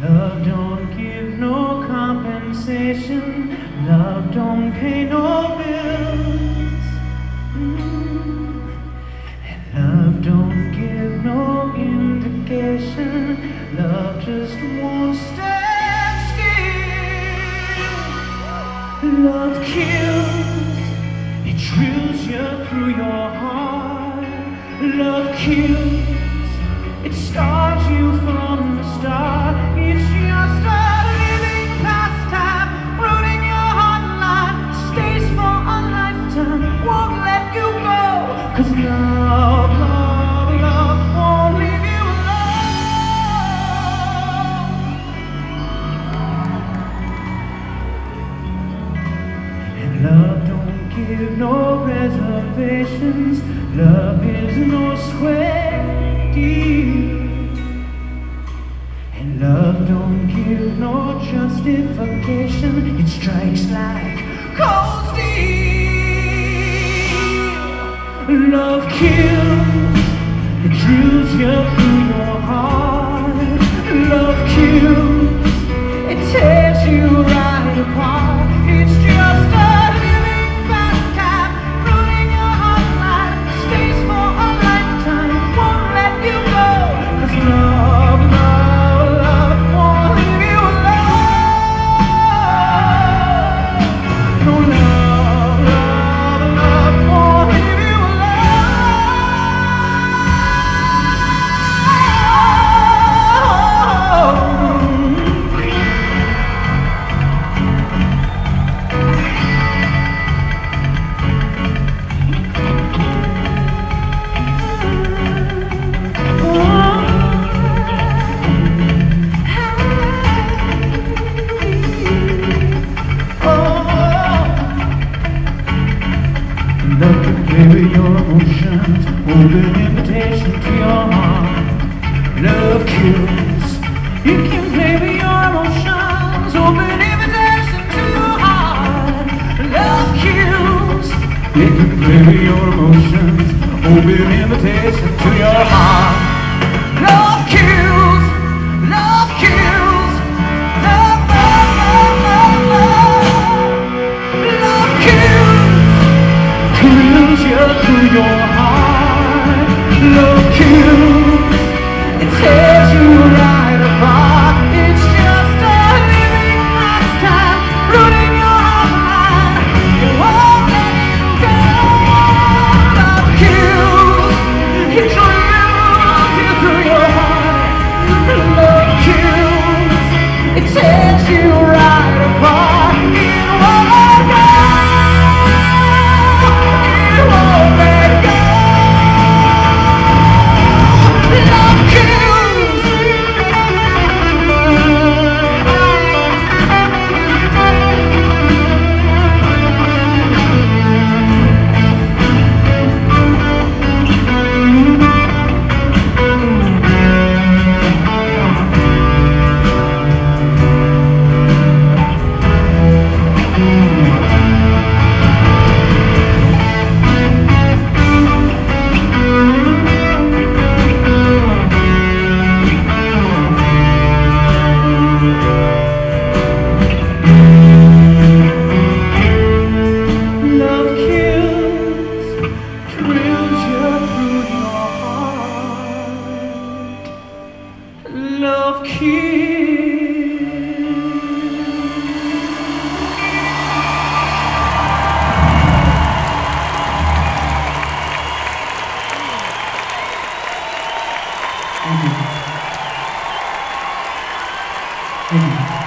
Love don't give no compensation. Love don't pay no bills. And love don't give no indication. Love just won't stand still. Love kills. It drills you through your heart. Love kills. It scars you from the start. It's just a living pastime, ruining your heart and life. Stays for a lifetime, won't let you go. 'Cause love, love, love won't leave you alone. And love don't give no reservations. Love is no square deal. And love don't give no justification. It strikes like cold steel. Love kills. It drills you through your heart. Love kills. It tears you right apart. It's just a living pastime, ruining your heart life. Stays for a lifetime, won't let you go. 'Cause love, love, love won't leave you alone. No, love, love, love won't leave you love can play with your emotions, hold an invitation to your heart. Love kills. You can play with your emotions, open an invitation to your heart. Love kills. You can play with your emotions, open an invitation to your heart. Love kills. Love kills. Love, love, love, love, love. Love kills. Kills you through your heart. Love kills. It tears you right apart. It's just a living pastime, ruining your heart life. It won't let you go. Love kills. It drills you through your heart. Love kills. It tears you right apart. It won't let go. It won't let go. Love kills. Love kills, drills you through your heart. Love kills. Thank you. Thank you.